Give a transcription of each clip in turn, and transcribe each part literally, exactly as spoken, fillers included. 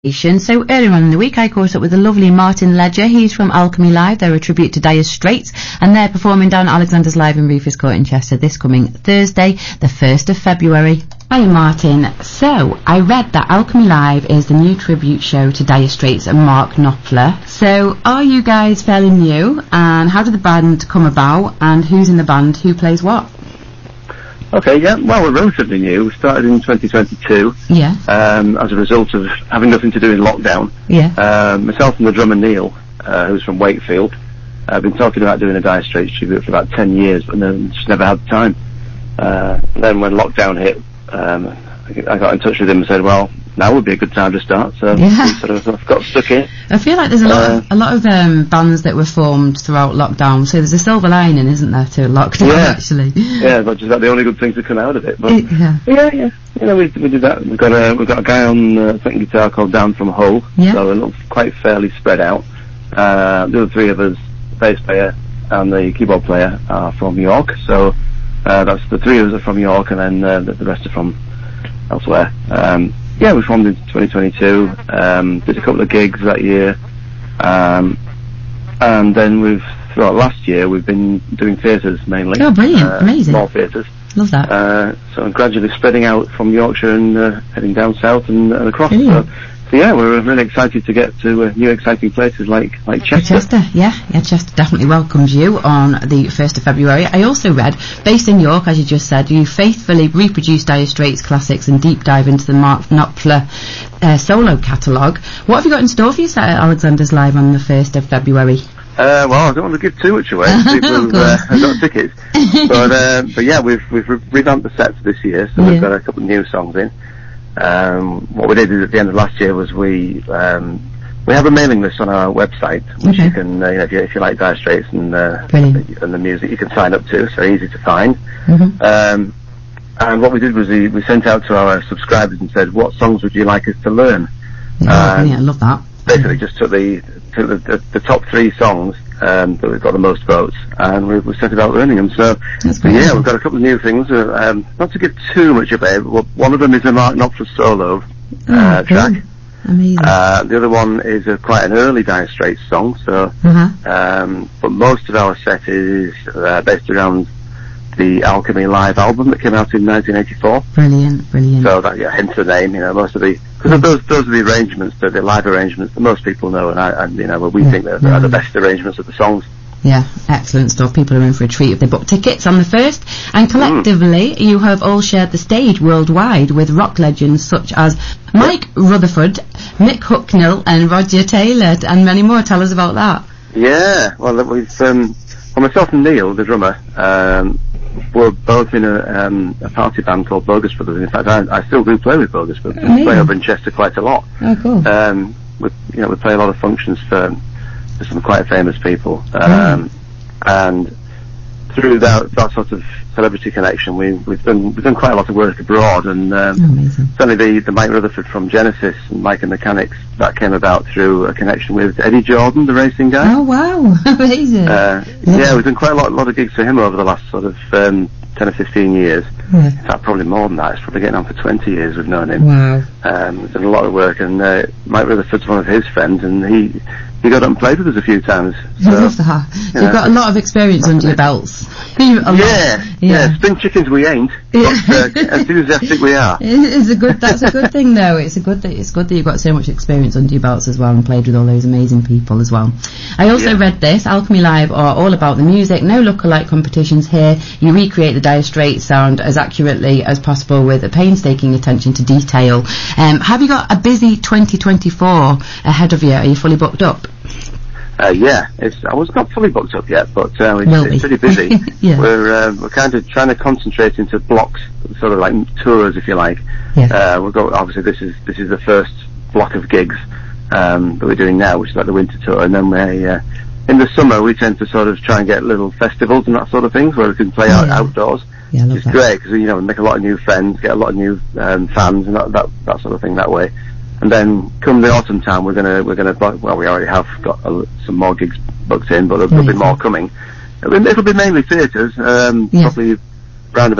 So earlier on in the week I caught up with the lovely Martin Ledger. He's from Alchemy Live. They're a tribute to Dire Straits and they're performing down at Alexander's Live in Rufus Court in Chester this coming Thursday, the first of February. Hi Martin. So I read that Alchemy Live is the new tribute show to Dire Straits and Mark Knopfler. So are you guys fairly new, and how did the band come about, and who's in the band, who plays what? Okay, yeah, well, we're relatively new. We started in twenty twenty-two. Yeah. Um, as a result of having nothing to do in lockdown. Yeah. Um, myself and the drummer Neil, uh, who's from Wakefield, uh, have been talking about doing a Dire Straits tribute for about ten years, but then just never had the time. Uh, then when lockdown hit, um, I got in touch with him and said, well, now would be a good time to start, so yeah. we sort of got stuck in. I feel like there's a lot uh, of, a lot of um, bands that were formed throughout lockdown, so there's a silver lining, isn't there, to lockdown, yeah. actually. Yeah, but just about the only good things that come out of it. But, it, yeah. yeah, yeah, you know, we, we did that. We've got a, we've got a guy on uh, second guitar called Dan from Hull, yeah. so it looks quite fairly spread out. Uh, the other three of us, the bass player and the keyboard player, are from York, so uh, that's the three of us are from York, and then uh, the, the rest are from elsewhere. Um, yeah, we formed in twenty twenty-two, um, did a couple of gigs that year, um, and then we've, throughout last year, we've been doing theatres mainly. Oh, brilliant, uh, amazing. Small theatres. Love that. Uh, so I'm gradually spreading out from Yorkshire and uh, heading down south and, and across. Brilliant. So, so yeah, we're really excited to get to uh, new exciting places like, like Chester. Chester, yeah, yeah, Chester definitely welcomes you on the first of February. I also read, based in York, as you just said, you faithfully reproduce Dire Straits classics and deep dive into the Mark Knopfler uh, solo catalogue. What have you got in store for you at Alexander's Live on the first of February? Uh, well, I don't want to give too much away. People who've uh, got tickets, but uh, but yeah, we've we've re- revamped the sets this year, so yeah. we've got a couple of new songs in. Um, what we did at the end of last year was we um, we have a mailing list on our website, which okay. you can uh, you know if you, if you like Dire Straits and uh, and the music, you can sign up to. So easy to find. Mm-hmm. Um, and what we did was we, we sent out to our subscribers and said, what songs would you like us to learn? Yeah, yeah, I love that. Basically, just took the took the, the, the top three songs um, that we've got the most votes, and we, we set about learning them. So, so yeah, we've got a couple of new things. Uh, um, not to give too much away, but one of them is a Mark Knopfler solo uh, oh, track. Cool. Amazing. Uh, the other one is a, quite an early Dire Straits song. So, uh-huh. um, but most of our set is uh, based around the Alchemy Live album that came out in nineteen eighty-four. Brilliant, brilliant. So that, yeah, hence the name, you know, most of the, because yes. those, those are the arrangements, the, the live arrangements that most people know, and I, and, you know, we yeah. think that they're the best arrangements of the songs. Yeah, excellent stuff. People are in for a treat if they book tickets on the first. And collectively, mm. you have all shared the stage worldwide with rock legends such as Mike yeah. Rutherford, Mick Hucknall, and Roger Taylor, and many more. Tell us about that. Yeah, well, we've, um, well, myself and Neil, the drummer, um, we're both in a, um, a party band called Bogus Brothers. In fact, I, I still do play with Bogus Brothers. We play over in Chester quite a lot. Oh, cool. Um, we, you know, we play a lot of functions for, for some quite famous people. Um, mm. And through that, that sort of celebrity connection, we, we've done we've done quite a lot of work abroad. And um, oh, certainly the, the Mike Rutherford from Genesis and Mike and Mechanics, that came about through a connection with Eddie Jordan, the racing guy. Oh, wow. Amazing. Uh, yeah. yeah, we've done quite a lot, lot of gigs for him over the last sort of um, ten or fifteen years. Yeah. In fact, probably more than that. It's probably getting on for twenty years we've known him. Wow. Um, we've done a lot of work, and uh, Mike Rutherford's one of his friends, and he he got up and played with us a few times. So, I love that. You've you know, got a lot of experience under your belts. yeah, yeah, yeah. Spring chickens we ain't, yeah. but uh, enthusiastic we are. It's a good. That's a good thing, though. It's a good. Th- it's good that you've got so much experience under your belts as well, and played with all those amazing people as well. I also yeah. read this. Alchemy Live are all about the music. No lookalike competitions here. You recreate the Dire Straits sound as accurately as possible with a painstaking attention to detail. Um, have you got a busy twenty twenty-four ahead of you? Are you fully booked up? Uh, yeah, it's, I was not fully booked up yet, but uh, it's, it's pretty busy. yeah. We're uh, we're kind of trying to concentrate into blocks, sort of like tours, if you like. Yeah. Uh, we've got obviously this is this is the first block of gigs um, that we're doing now, which is like the winter tour, and then we uh, in the summer we tend to sort of try and get little festivals and that sort of things where we can play yeah. out outdoors. Yeah, I love it's that. great because you know we make a lot of new friends, get a lot of new um, fans, and that, that that sort of thing that way. And then, come the autumn time, we're gonna we're gonna well, we already have got a, some more gigs booked in, but there'll, there'll be more coming. It'll be, it'll be mainly theatres, um, yeah. probably round about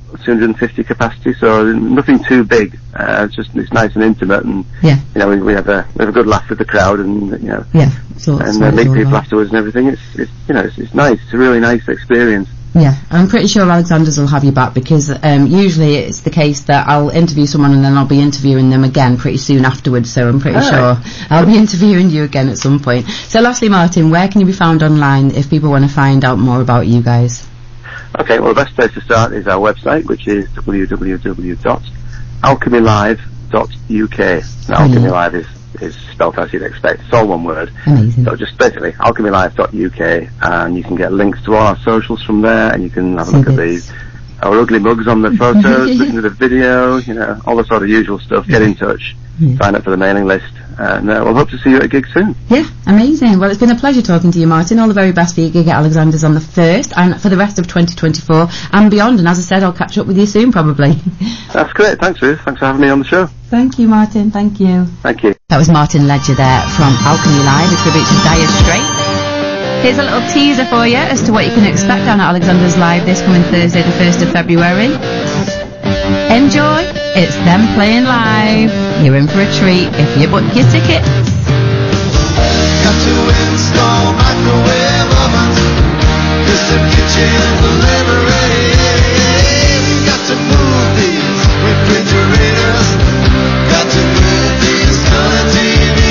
two hundred fifty capacity, so nothing too big. Uh, it's just it's nice and intimate, and yeah. you know we, we have a we have a good laugh with the crowd, and you know yeah, so and uh, meet people afterwards and everything. It's it's you know it's, it's nice. It's a really nice experience. Yeah, I'm pretty sure Alexander's will have you back, because um, usually it's the case that I'll interview someone and then I'll be interviewing them again pretty soon afterwards, so I'm pretty All right. sure I'll be interviewing you again at some point. So lastly, Martin, where can you be found online if people want to find out more about you guys? Okay, well the best place to start is our website, which is w w w dot alchemy live dot u k. Now, Alchemy Live is, is spelled as you'd expect. It's all one word. Amazing. So just basically alchemy live dot u k, and you can get links to all our socials from there, and you can have a look at the our ugly mugs on the photos, listen to the video, you know, all the sort of usual stuff. Get in touch, yeah. sign up for the mailing list, and uh, we'll hope to see you at a gig soon. Yeah, amazing. Well, it's been a pleasure talking to you, Martin. All the very best for your gig at Alexander's on the first, and for the rest of twenty twenty-four and beyond. And as I said, I'll catch up with you soon, probably. That's great. Thanks, Ruth. Thanks for having me on the show. Thank you, Martin. Thank you. Thank you. That was Martin Ledger there from Alchemy Live, a tribute to Dire Straits. Here's a little teaser for you as to what you can expect down at Alexander's Live this coming Thursday, the first of February. Enjoy. It's them playing live. You're in for a treat if you book your tickets. Got to install microwave ovens, custom kitchen deliveries. Got to move these refrigerators. Got to move these color T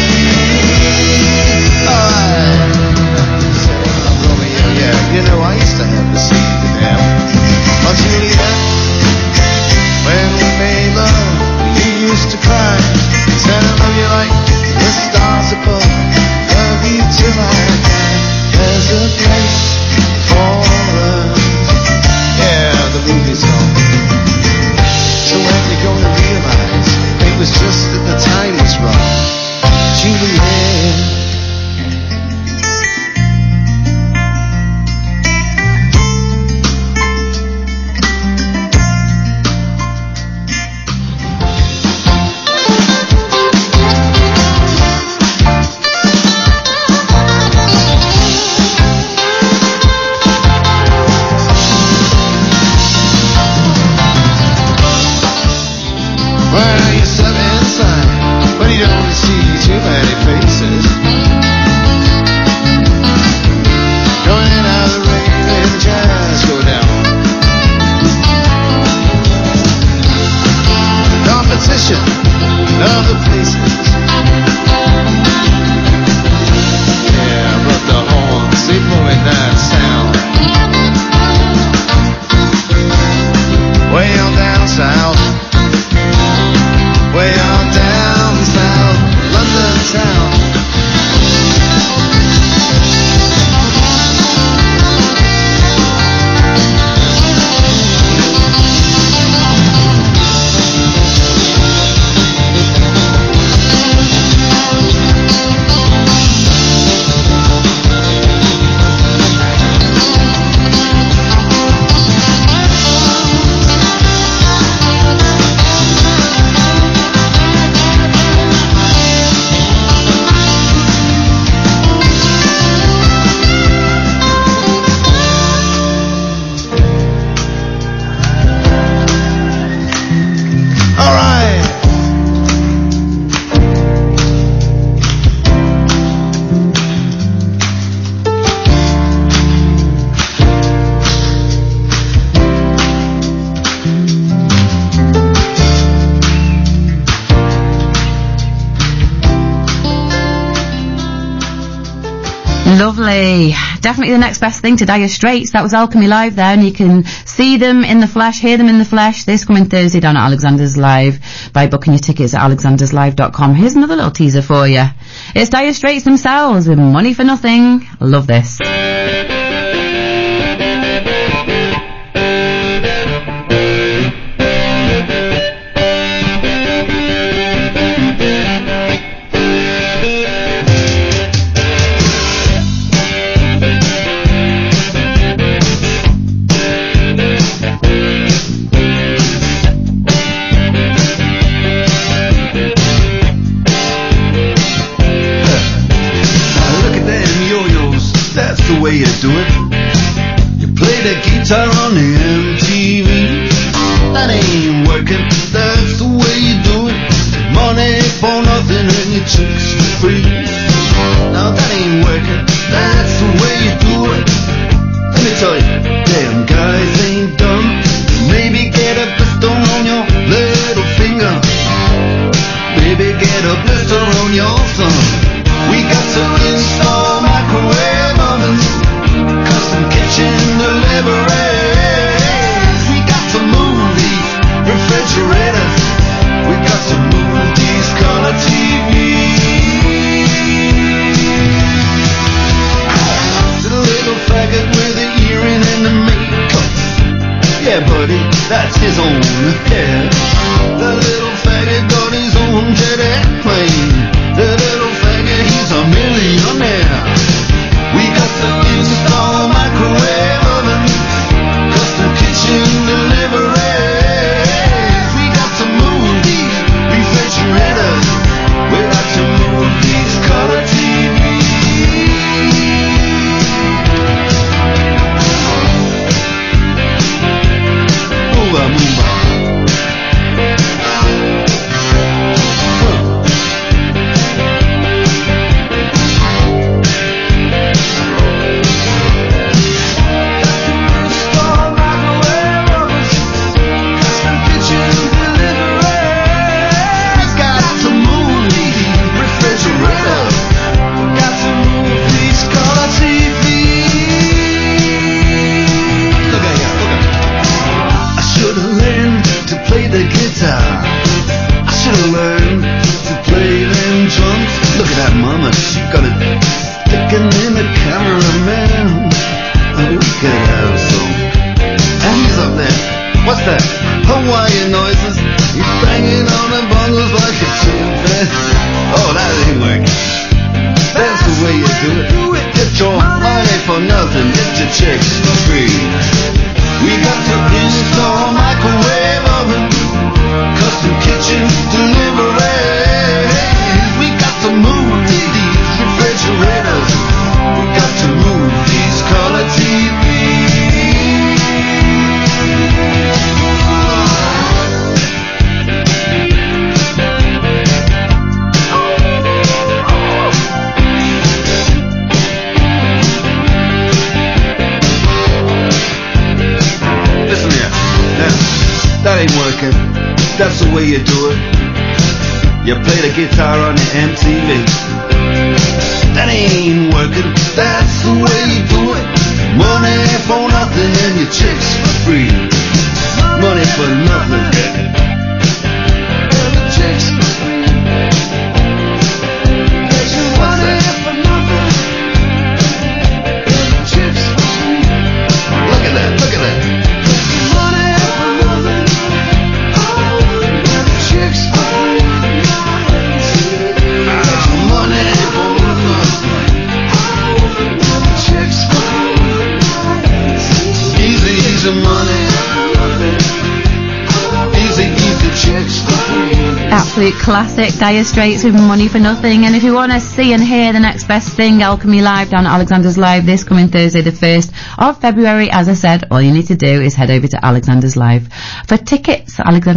Vs. Alright. Romeo, yeah, you know I used to have the seat with them. On Juliet, when we made love, you used to cry. Said I love you like the stars above. Love you till I die. There's a place for us. Yeah, the movie song. So when you're gonna realize it was just that the time was wrong. Juliet. Well, you step inside, but you don't see too many faces. Going in out of the rain, letting jazz go down. Competition, other places. Yeah, but the horns, they blowing that sound. Way on down south. Way on down south, London town. Lovely. Definitely the next best thing to Dire Straits. That was Alchemy Live there, and you can see them in the flesh, hear them in the flesh this coming Thursday down at Alexander's Live by booking your tickets at alexanders live dot com. Here's another little teaser for you. It's Dire Straits themselves with Money for Nothing. Love this. Way you do it. You play the guitar on the M T V. that's his own affair. The little faggot got his own jet airplane. The little faggot, he's a millionaire. We got to install microwave oven, custom kitchen deliveries. We got to move these refrigerators. We got to move these color T Vs. Move on, move on. I should've learned to play them drums. Look at that mama, she got it sticking in the cameraman. Oh, we could have some. And he's up there. What's that? Hawaiian noises. He's banging on the bongos like a chimpanzee. Oh, that ain't working. That's the way you do it. Get your money for nothing. Get your chicks for free. We got to install microwave oven, custom kitchen deliveries. We got to move these refrigerators. We got to move these color T Listen here, now, that ain't working. That's the way you do it. You play the guitar on the M T V. That ain't working. That's the way you do it. Money for nothing and your chicks for free. Money for nothing and your chicks for free. What's that? Chicks for free. Look at that, look at that. Absolute classic, Dire Straits with Money for Nothing. And if you want to see and hear the next best thing, Alchemy Live down at Alexander's Live this coming Thursday the first of February, as I said, all you need to do is head over to Alexander's Live. For tickets, Alexander